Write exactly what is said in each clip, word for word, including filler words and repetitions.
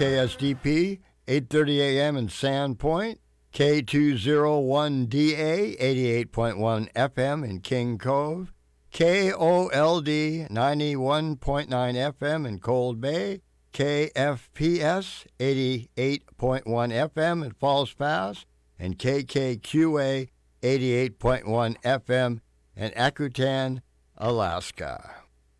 K S D P, eight thirty A M in Sandpoint, K two oh one D A, eighty-eight point one F M in King Cove, K O L D, ninety-one point nine F M in Cold Bay, K F P S, eighty-eight point one F M in Falls Pass, and K K Q A, eighty-eight point one F M in Akutan, Alaska.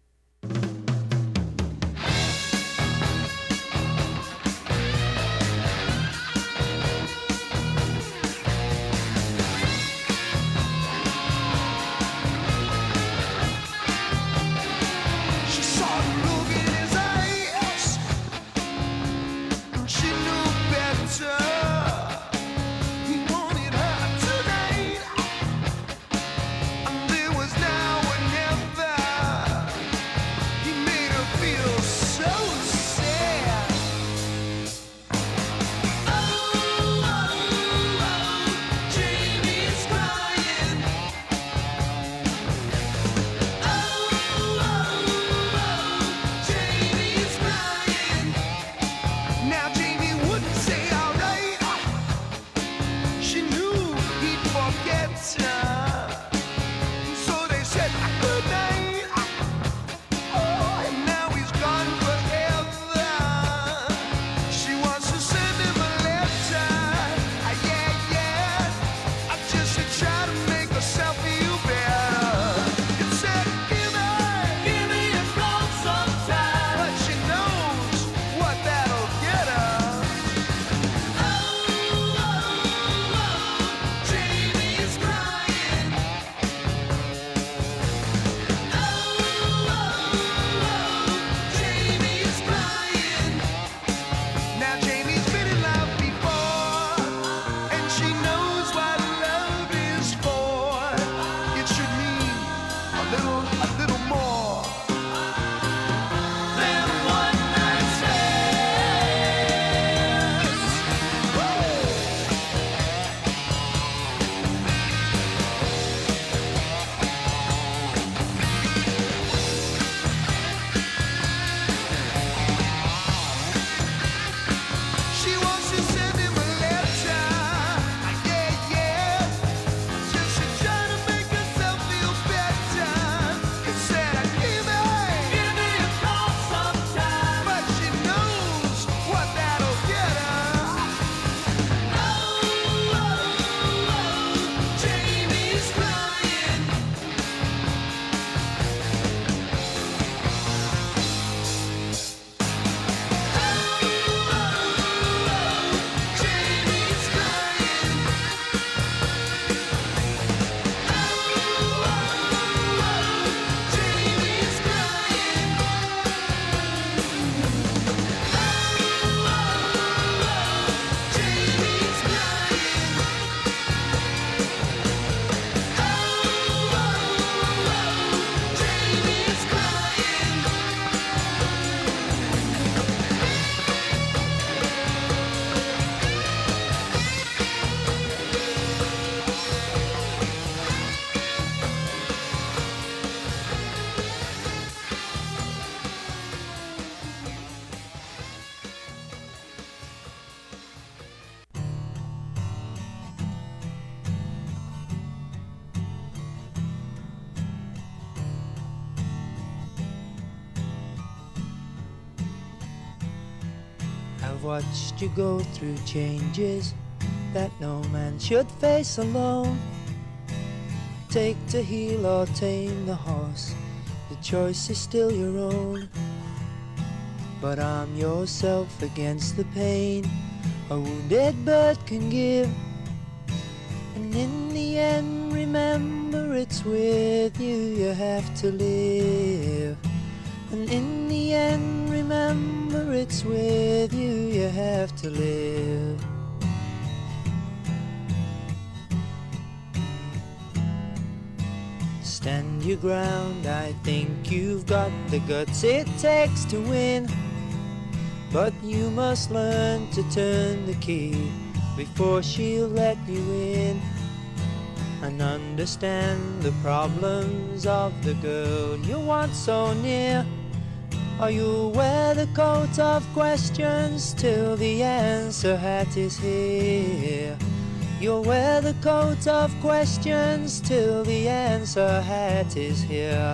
I've watched you go through changes that no man should face alone. Take to heel or tame the horse, the choice is still your own. But arm yourself against the pain a wounded bird can give, and in the end remember it's with you you have to live. And in the end remember it's with you you have to live. Stand your ground, I think you've got the guts it takes to win. But you must learn to turn the key before she'll let you in. And understand the problems of the girl you want so near Or you'll wear the coat of questions till the answer hat is here. You'll wear the coat of questions till the answer hat is here.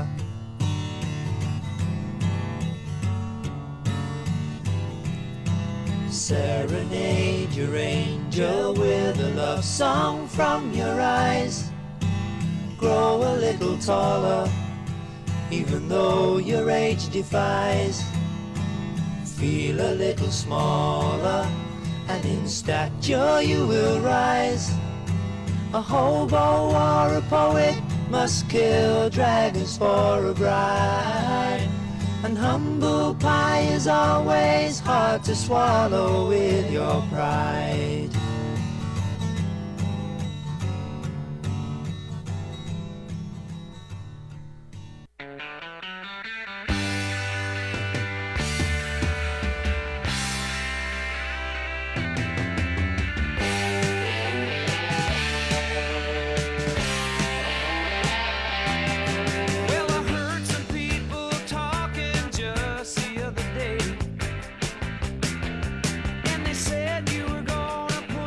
Serenade your angel with a love song from your eyes. Grow a little taller, even though your age defies. Feel a little smaller, and in stature you will rise. A hobo or a poet must kill dragons for a bride. And humble pie is always hard to swallow with your pride. And they said you were gonna put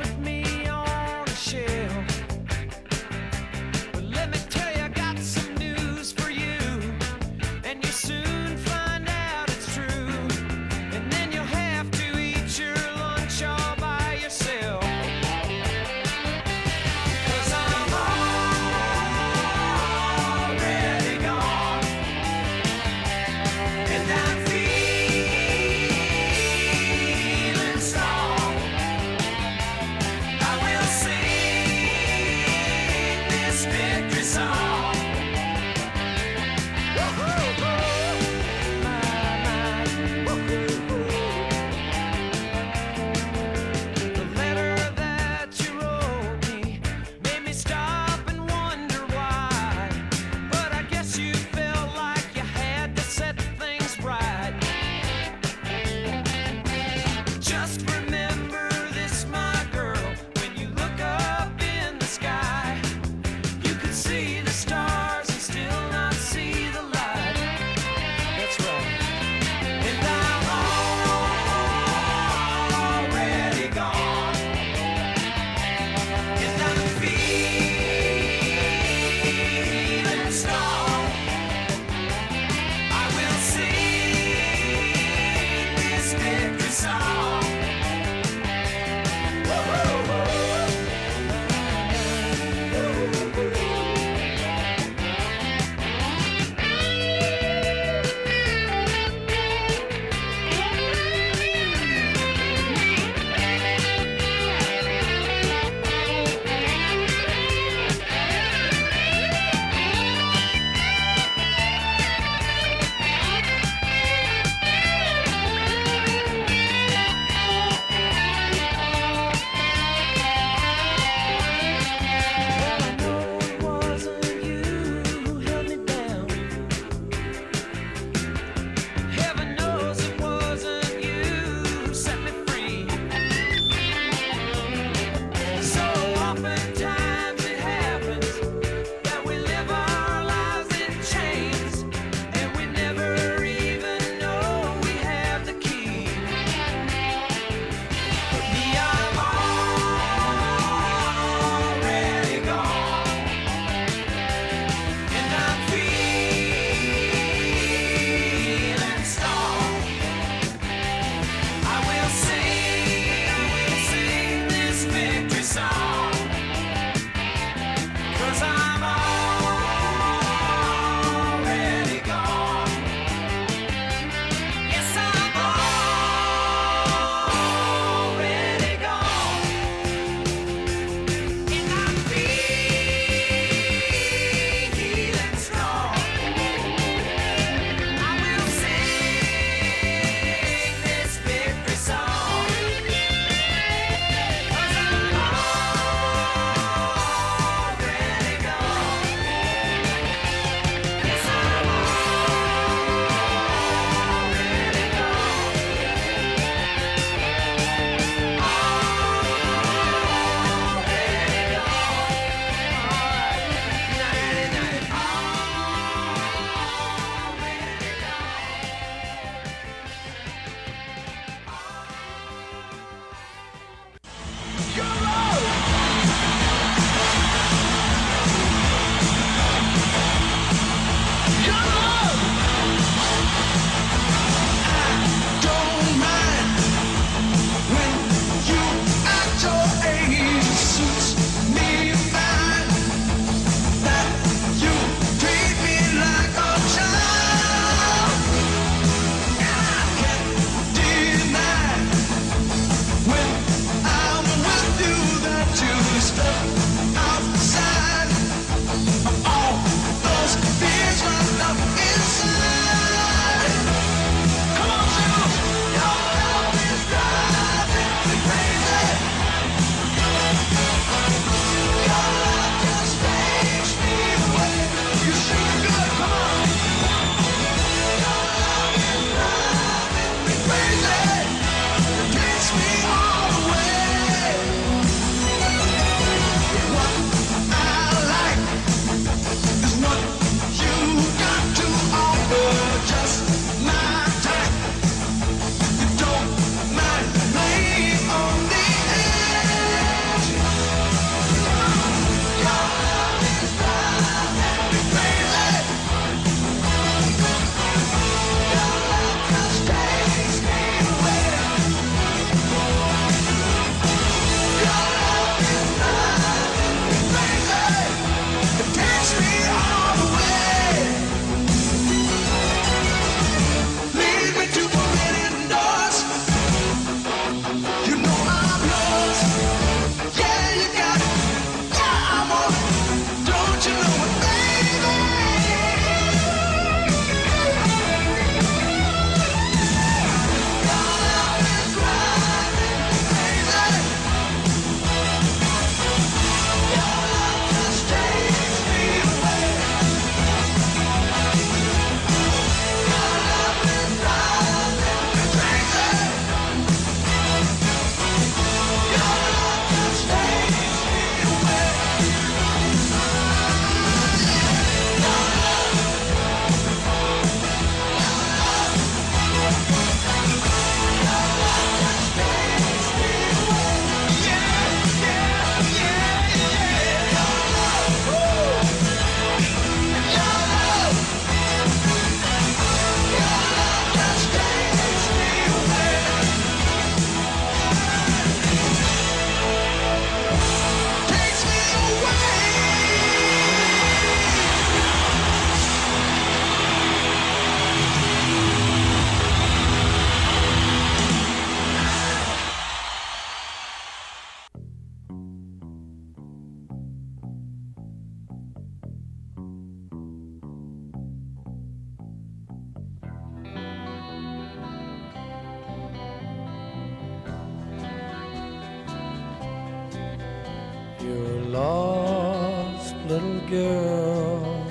lost little girl.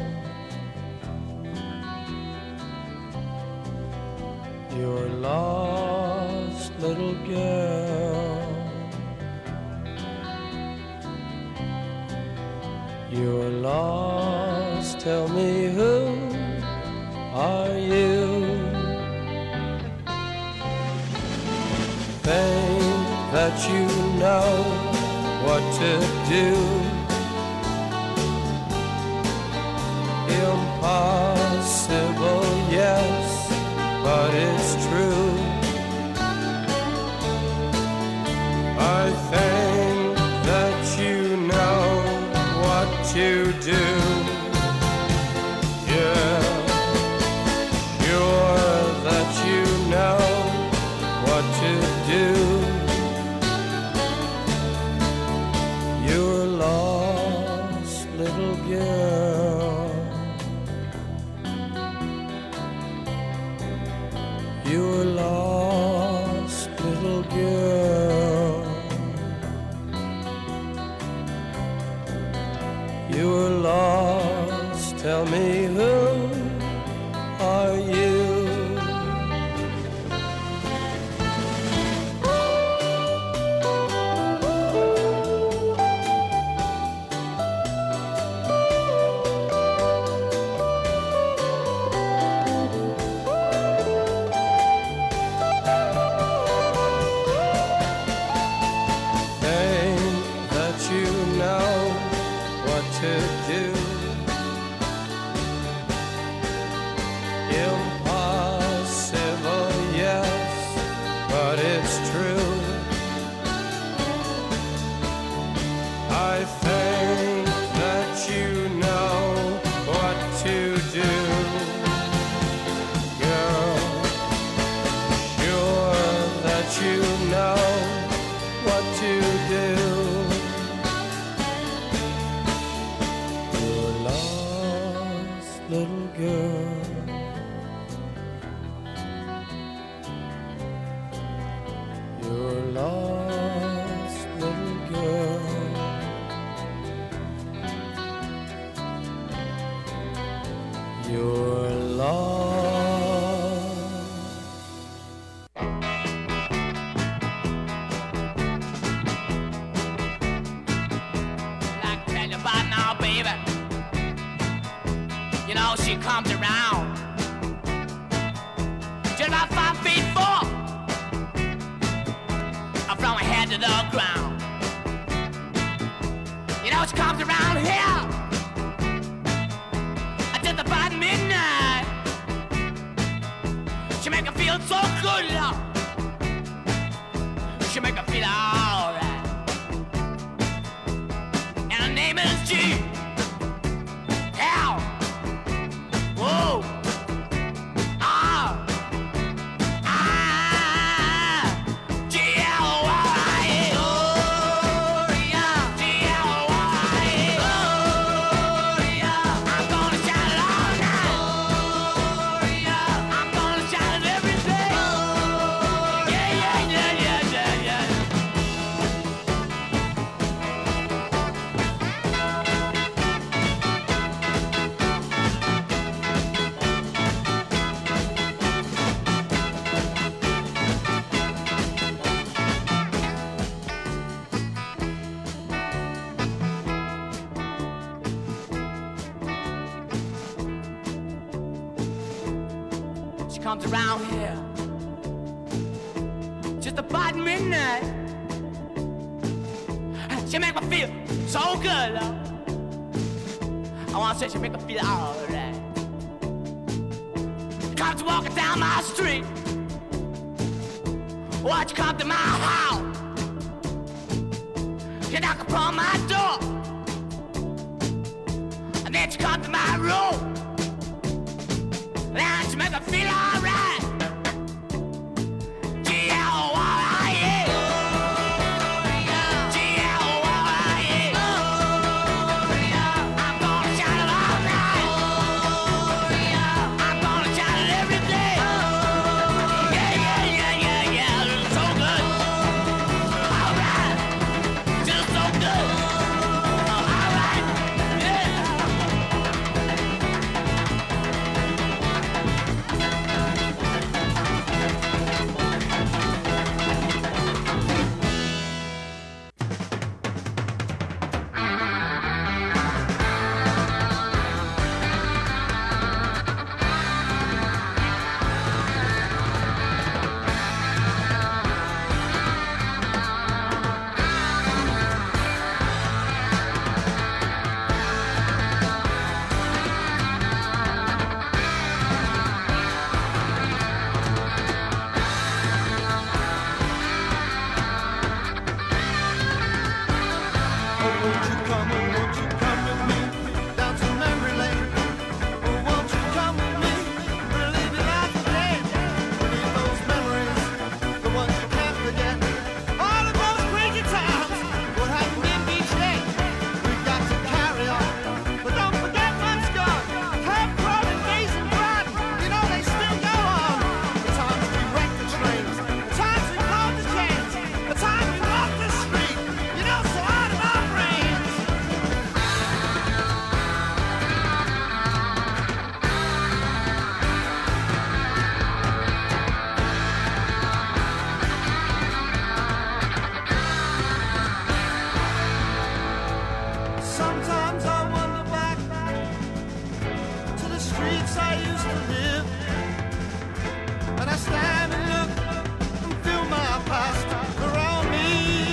You're a lost little girl. You're lost, tell me who are you? Think that you know what to do. Impossible, yes, but it's true. I think that you know what to do. Yeah, sure that you know what to do. You're a lost little girl. You're a lost little girl. You're lost, tell me who are you? Comes around here just about midnight. She make me feel so good, love. I wanna say she make me feel alright. Comes walking down my street. Watch you come to my house. She knock upon my door, and then she come to my room. Then she make me feel alright. come on, won't you come with me down to memory lane? Oh, won't you come with me, relive your life again? Relive those memories, the ones you can't forget. All of those crazy times, what happened in each day? We've got to carry on, but don't forget what's gone. Curb crawling, days and blood, you know they still go on. The times we wrecked the trains, the times we called the chains, the times we walked the street, you know, so out of our brains. Sometimes I wonder back to the streets I used to live, and I stand and look and feel my past around me.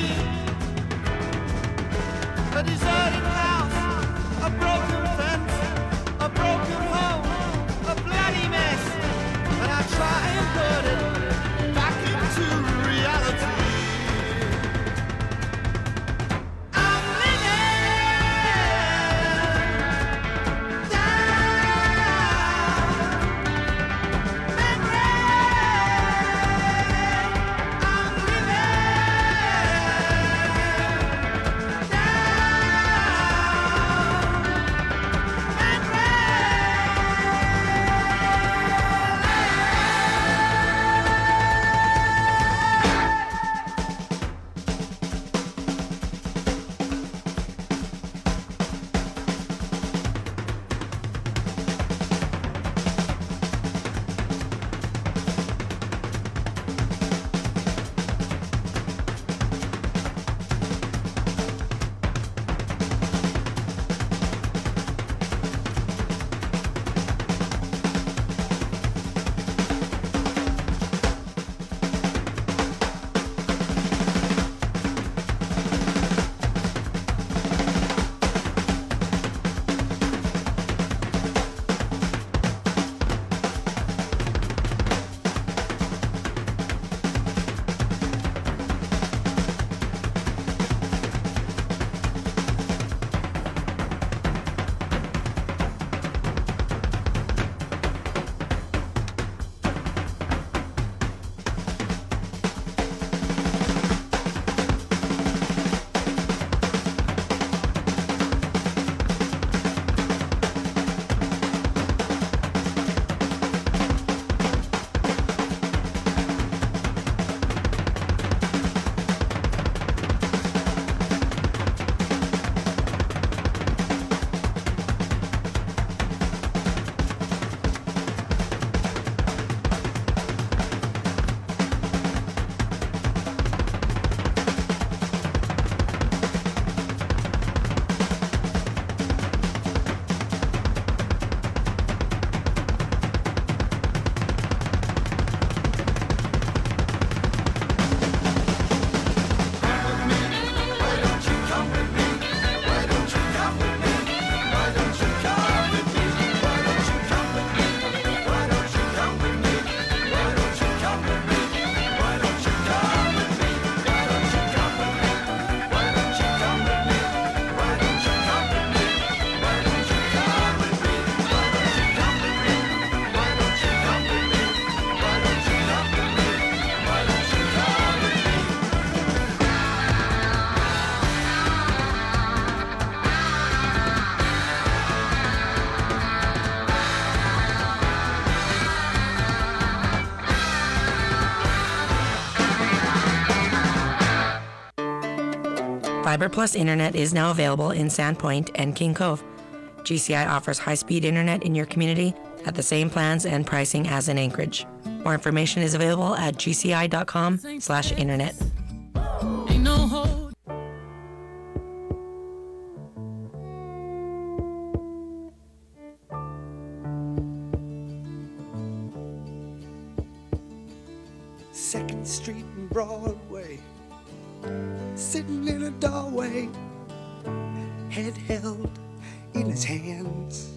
A deserted house, a broken fence, a broken home, a bloody mess, and I try and put it back into reality. I'm living Fiber Plus Internet is now available in Sandpoint and King Cove. G C I offers high-speed internet in your community at the same plans and pricing as in Anchorage. More information is available at g c i dot com slash internet. Ain't no hold. Second Street and Broadway, sitting in a doorway, head held in his hands,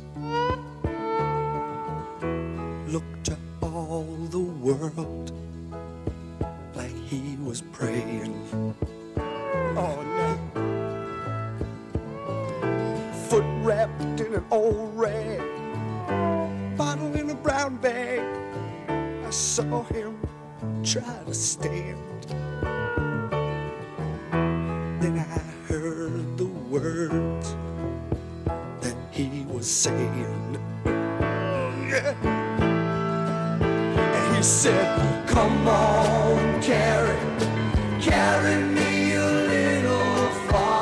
looked to all the world like he was praying. Oh no. saw him try to stand. Then I heard the words that he was saying. Yeah. And he said, come on, carry, carry me a little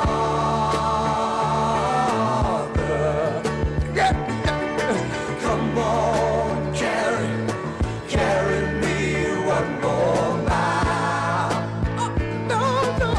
farther. Yeah. Come on, carry, carry me one more mile. Oh, no, no,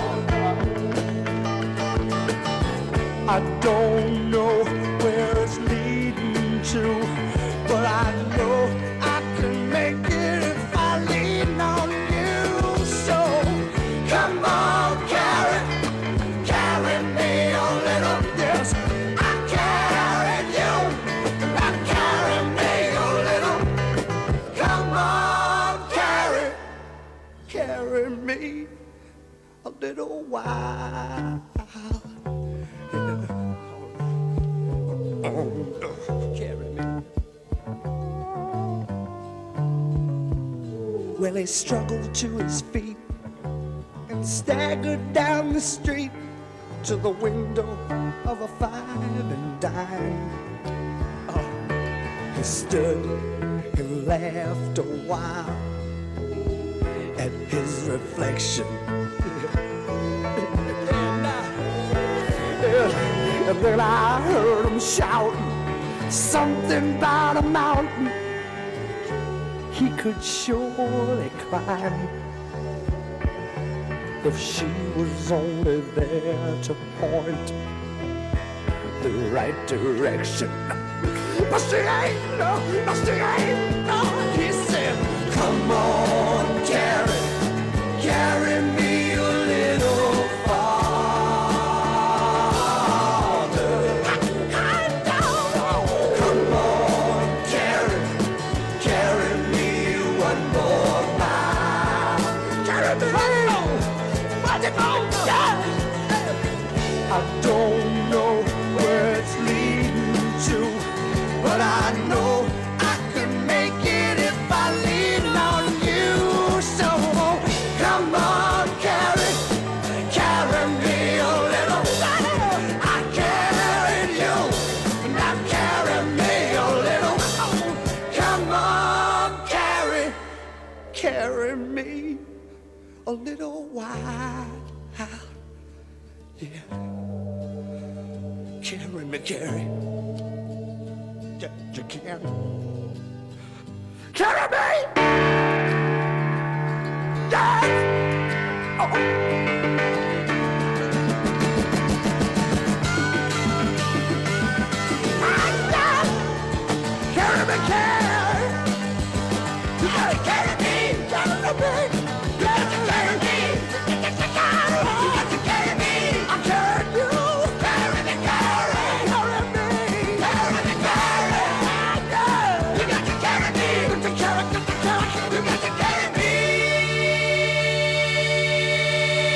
no. I don't know where it's leading to, but I know I can make it if I lean on you. So come on, carry, carry me a little. Yes, I carried you, I carry me a little. Come on, carry, carry me a little while. Oh, carry me. Well, he struggled to his feet and staggered down the street to the window of a five and dime. Oh, he stood and laughed a while at his reflection. And, I, and then I heard him shouting something about a mountain he could surely climb if she was only there to point the right direction. But she ain't, no, no, she ain't, no. He said, come on, carry, carry me a little farther. I know. Come on, carry, carry me one more mile. Carry me, where's it going? I don't know where it's leading to, but I know I can make it if I lean on you. So come on, carry, carry me a little. I carried you, now carry me a little. Come on, carry, carry me a little while. Yeah. Carry me, carry. Yeah, you can. Carry me! Yes! Oh. Carry me, carry! You gotta carry me! Carry me! You got to carry me! You got to carry me! You got to carry me! I carried you! Carry me, carry! Carry me! Carry me, carry! You got to carry me! You got to carry, got to carry! You got to carry me!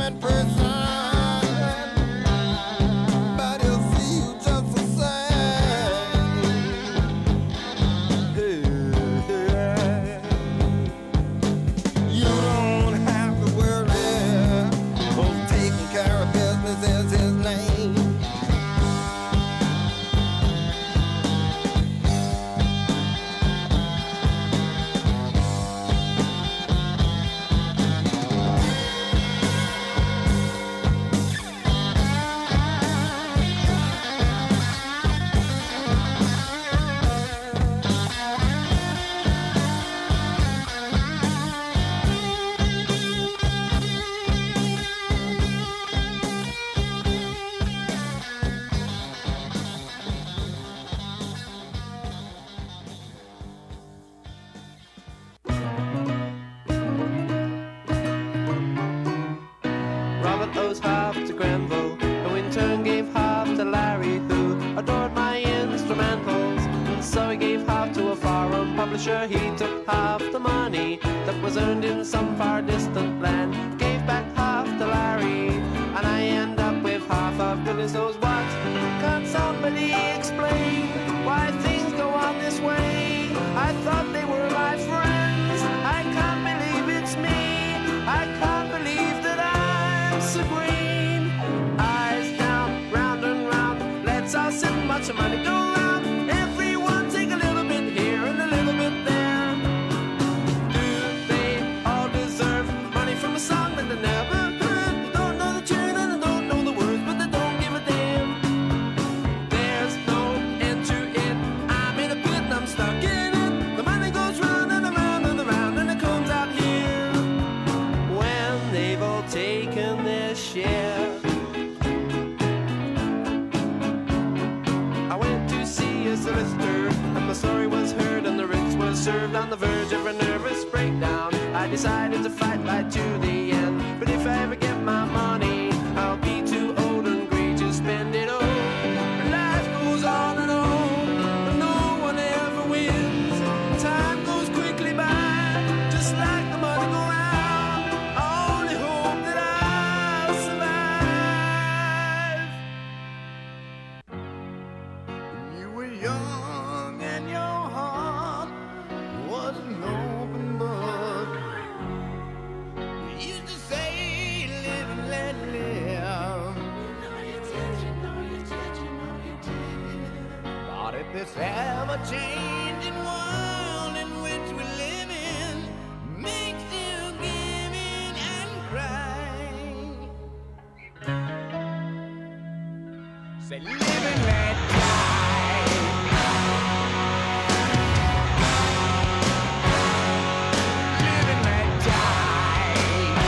at first sight, but he'll see you just the same. Hey, hey. You don't have to worry, 'cause taking care of business is his name. Robert owes half to Grenville, who in turn gave half to Larry, who adored my instrumentals. And so he gave half to a foreign publisher. He took half the money that was earned in some far distant land, gave back half to Larry, and I end up with half of goodness knows what. Can't somebody explain why things go on this way? I thought they were my friends. I can't believe it's me. I can't believe that I'm so green. Eyes down, round and round. Let's all sit and watch the money go round. Everyone take a little bit here and a little bit there. Do they all deserve money from a song that they never heard? They don't know the tune and they don't know the words, but they don't give a damn. There's no end to it. I'm in a pit and I'm stuck in it. The money goes round and around and around and it comes out here when they've all taken their share. I went to see a solicitor and my story was heard and the writs was served. On the verge of a nervous breakdown, I decided to fight right to the end. But if I ever get my money, I'll be too old and gray to spend it all. But life goes on and on, but no one ever wins. Time goes quickly by, just like the money go round. I only hope that I'll survive. You were young and your heart was an open book. You used to say, live and let live. But if this ever-changing world in which we live in makes you give in and cry, say live and let die. Live and let die.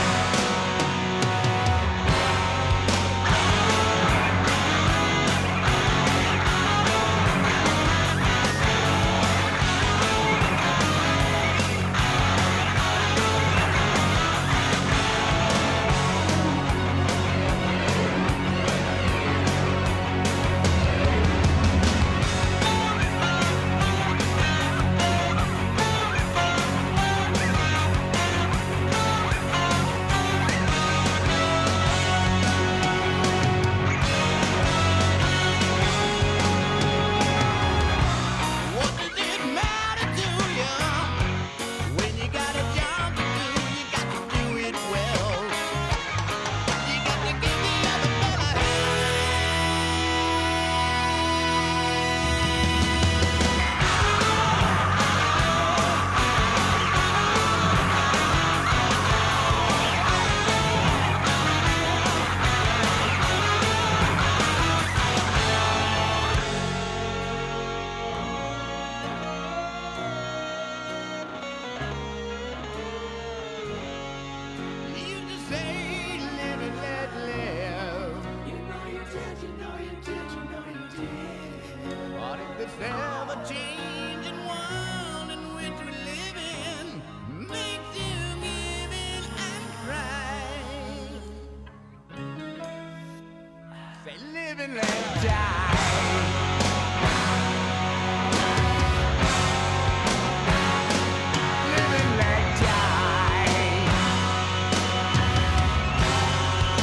What does it matter to you when you got a job to do? You got to do it well. You got to give the other fella you just say live and let live. You know you did, you know you did, you know you did. But if this ever-changing world in which we live in makes you give in and cry, say live and let die. Live and let die.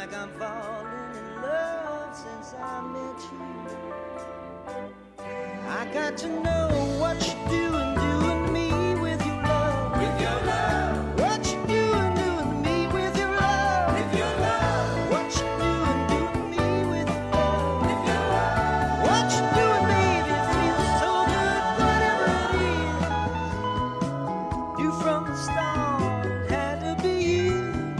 like I'm falling in love since I met you. I got to know what you're doing, doing me with your love. With your love. What you doing, doing me with your love. With your love. What you doing, doing me with your love. With your love. What you doing, baby, it feels so good, whatever it is. You from the start, it had to be you.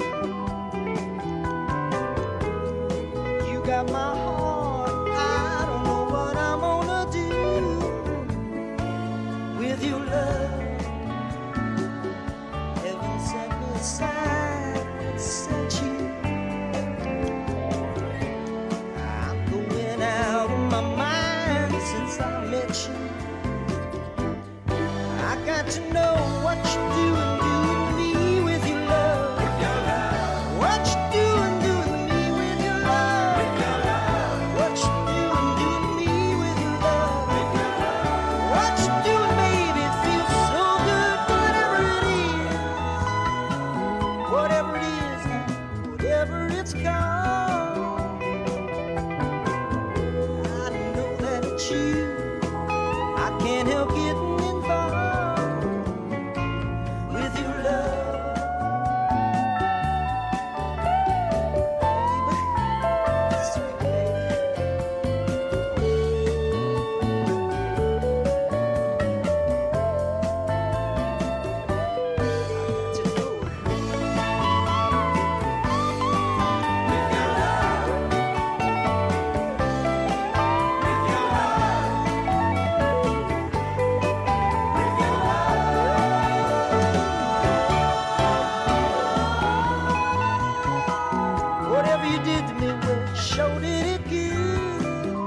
You got my heart, I don't know what I'm gonna do with your love. Heaven sent me aside, sent you. I'm going out of my mind since I met you. I got to know what you're doing, doing me with your love. With your love. What you doing, doing me with your love. With your love. What you doing, doing me with your love. With your love. What you doing, baby, it feels so good, whatever it is. Whatever it is, whatever it's called. I know that it's you. I can't help getting involved with your love. Baby, sweet baby. To know with your love. With your love. With your love. Whatever you did to me, well, sure did it good.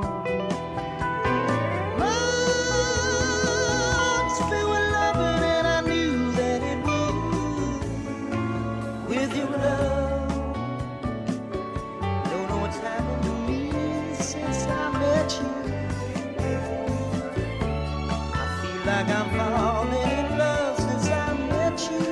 Lungs filled with loving, and I knew that it would. With your love, don't know what's happened to me since I met you. I feel like I'm falling in love since I met you.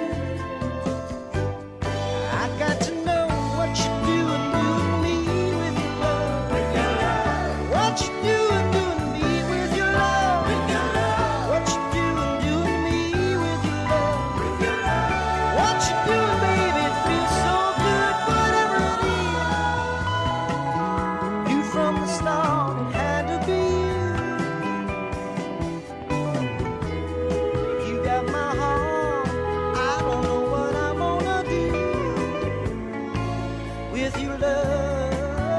I got to know what you're doing, doing me with your love. With your love. What you doing, doing me with your love. With your love. What you doing, doing me with your love. With your love. What you doing, baby, it feels so good, whatever it is. You from the start, it had to be you. You got my heart, I don't know what I'm gonna do with your love,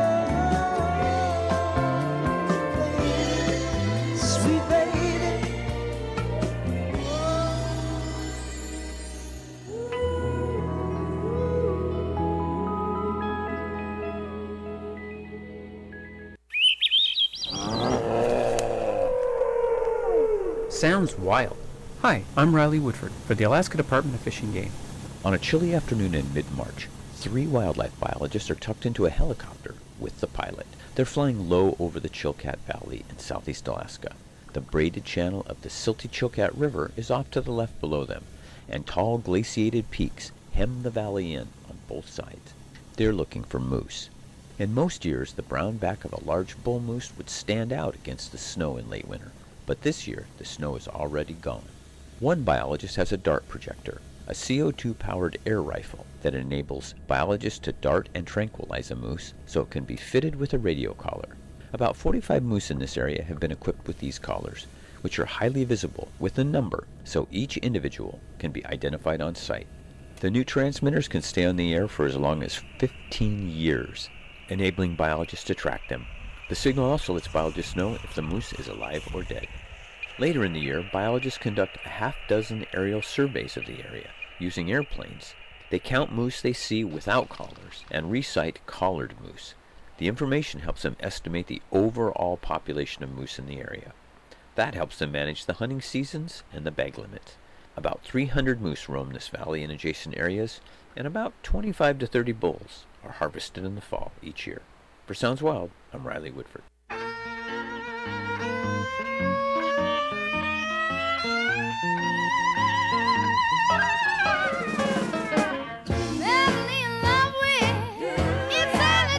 baby, sweet baby. Sounds wild. Hi, I'm Riley Woodford for the Alaska Department of Fish and Game. On a chilly afternoon in mid-March, three wildlife biologists are tucked into a helicopter with the pilot. They're flying low over the Chilkat Valley in southeast Alaska. The braided channel of the silty Chilkat River is off to the left below them, and tall glaciated peaks hem the valley in on both sides. They're looking for moose. In most years, the brown back of a large bull moose would stand out against the snow in late winter, but this year the snow is already gone. One biologist has a dart projector, a C O two powered air rifle that enables biologists to dart and tranquilize a moose so it can be fitted with a radio collar. About forty-five moose in this area have been equipped with these collars, which are highly visible with a number so each individual can be identified on sight. The new transmitters can stay on the air for as long as fifteen years, enabling biologists to track them. The signal also lets biologists know if the moose is alive or dead. Later in the year, biologists conduct a half dozen aerial surveys of the area using airplanes. They count moose they see without collars and recite collared moose. The information helps them estimate the overall population of moose in the area. That helps them manage the hunting seasons and the bag limits. About three hundred moose roam this valley and adjacent areas, and about twenty-five to thirty bulls are harvested in the fall each year. For Sounds Wild, I'm Riley Woodford. Madly in love with, it's all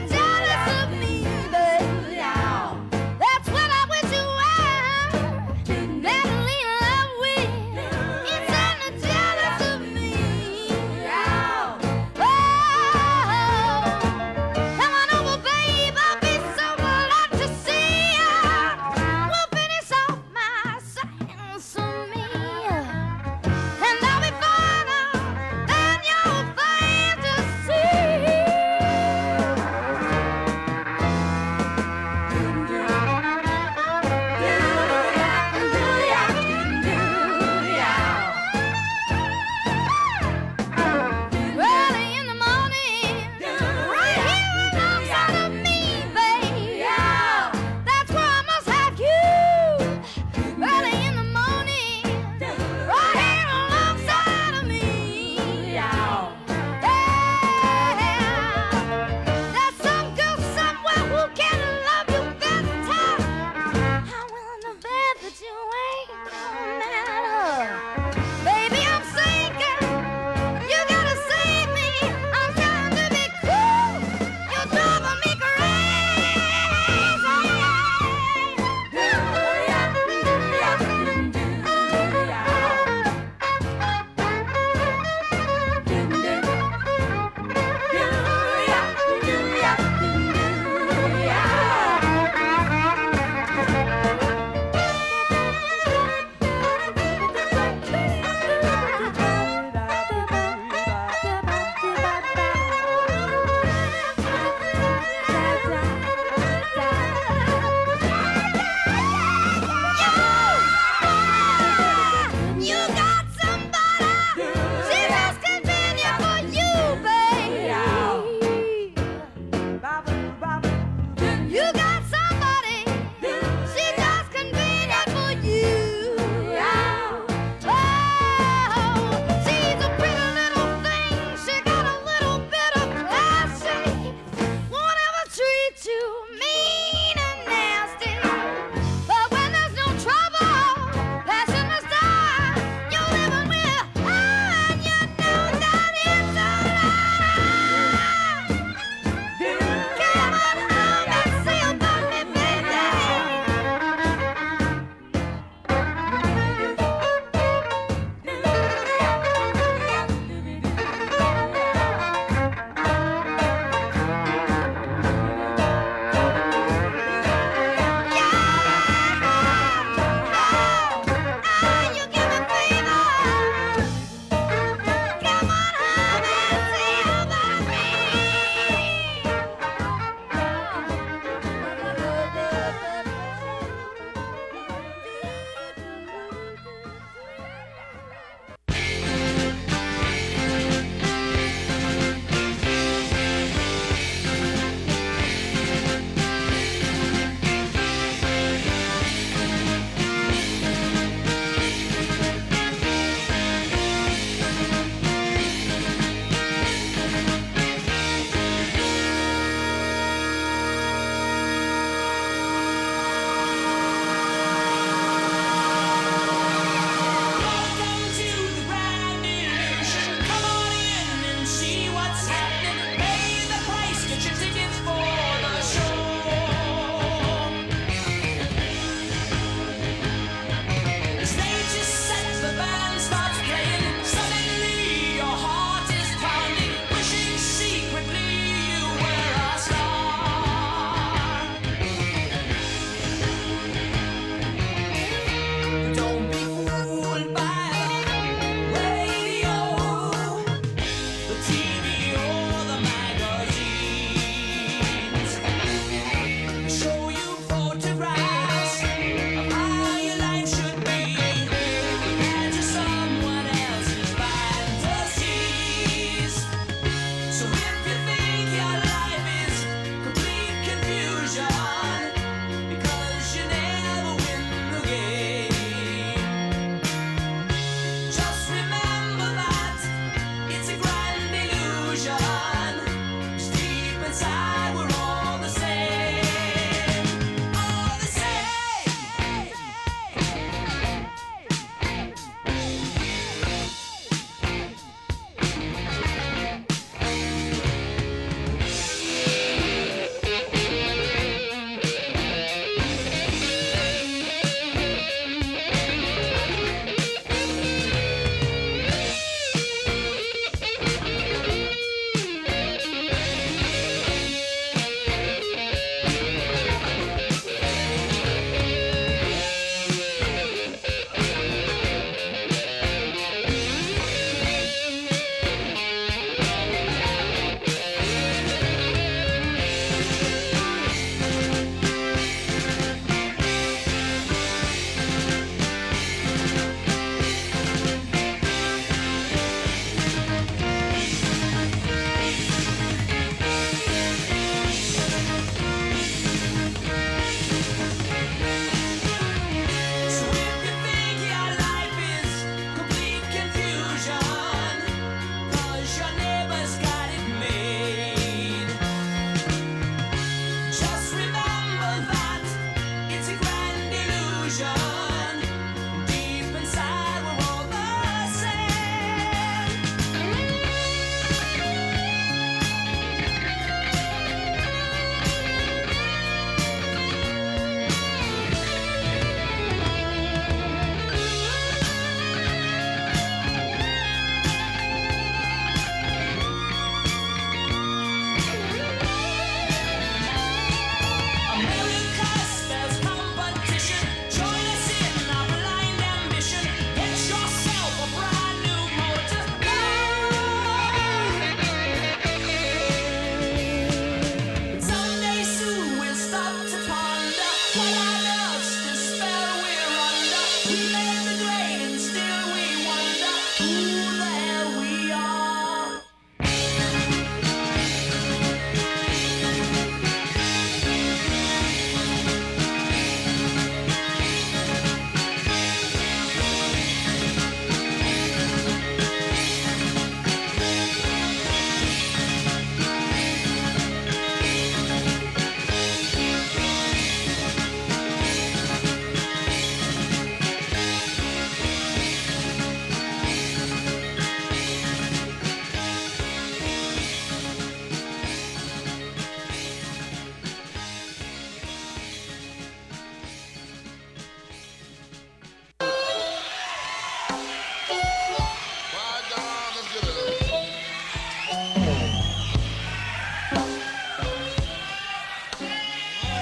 You got somebody, she's just convenient for you. Oh, she's a pretty little thing, she got a little bit of classy, won't ever treat you mean and nasty. But when there's no trouble, passion must die. You're living with her, and you know that it's alright. Come on home and see about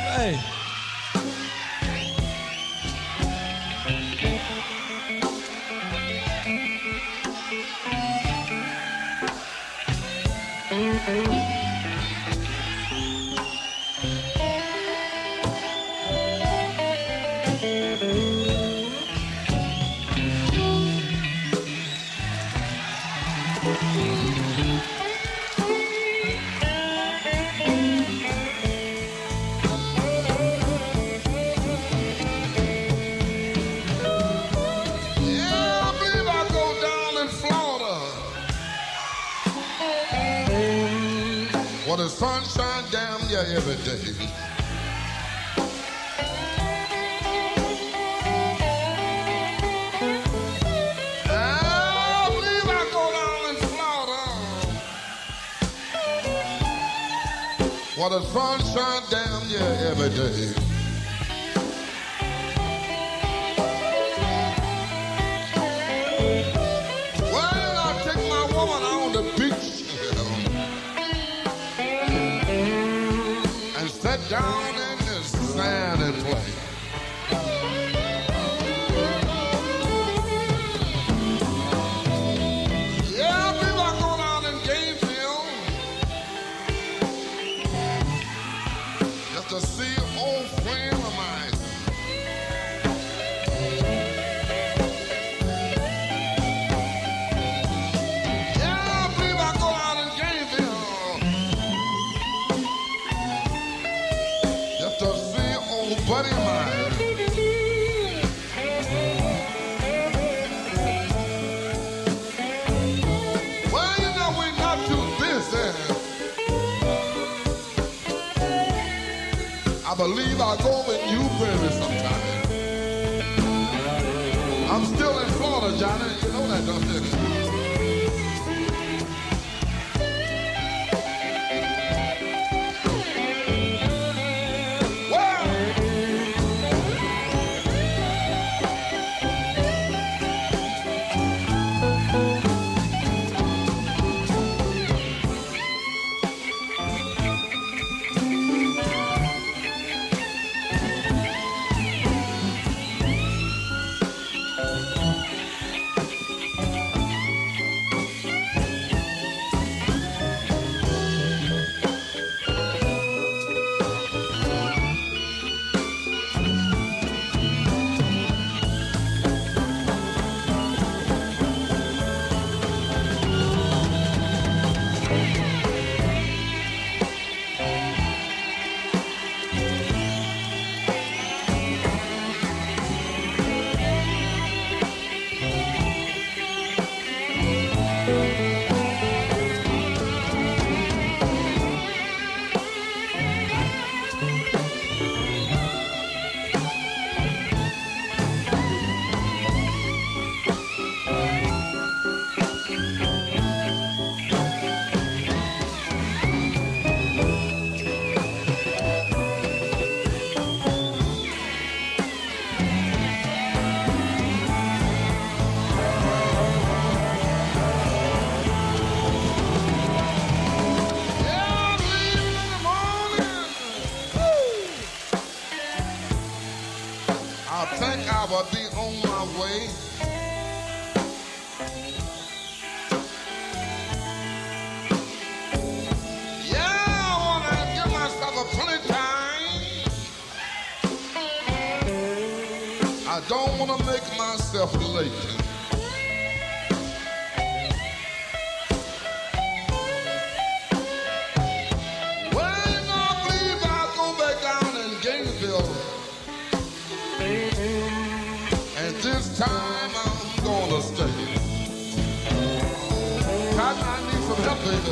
Hey. Yeah, I believe I go down in Florida. Well, the sunshine damn near every day. I believe I go down in Florida. Well, the sunshine damn near every day. Well, I take my woman on the beach and sit down in the sand and play. Yeah, I believe I go down in Gainesville just to see an old friend of mine. Yeah, I believe I go down in Gainesville just to see an old buddy of mine. Well, you know we're not too busy. I believe I'll go with you baby sometime. I'm still in Florida, Johnny. You know that, don't you? I think I will be on my way. Yeah, I want to give myself a plenty time. I don't want to make myself late. Well, you know, I believe I'll go back down in Gainesville. And this time I'm gonna stay. Cotton, I need some help, baby.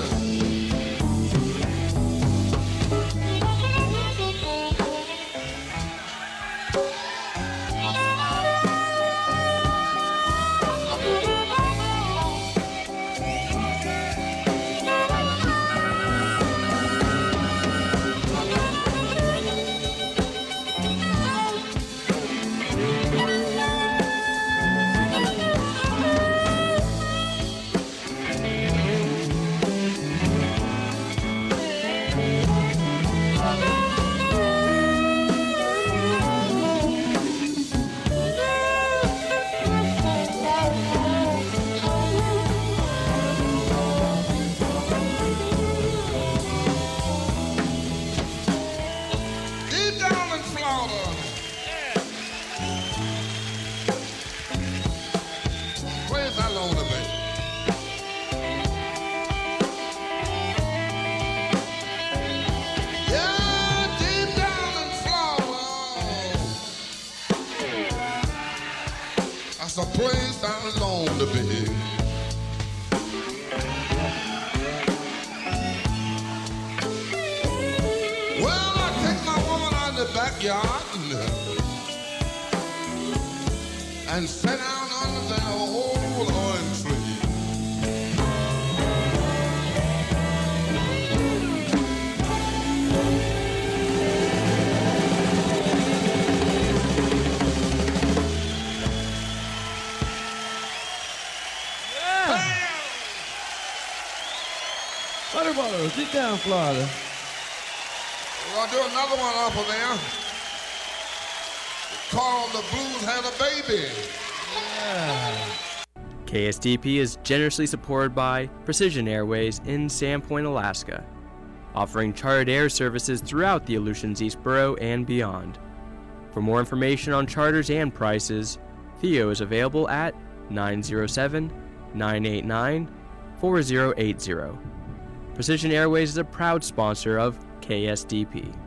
slaughter. Where's that loner, baby? Yeah, deep down in Florida, that's a place I long to be. Well, I take my woman out in the backyard and, uh, and sit down under that old orange tree. Waterbottles, deep down Florida. We're gonna do another one off of there. It's called The Blues Had a Baby. K S D P is generously supported by Precision Airways in Sandpoint, Alaska, offering chartered air services throughout the Aleutians East Borough and beyond. For more information on charters and prices, Theo is available at nine zero seven, nine eight nine, four zero eight zero. Precision Airways is a proud sponsor of K S D P.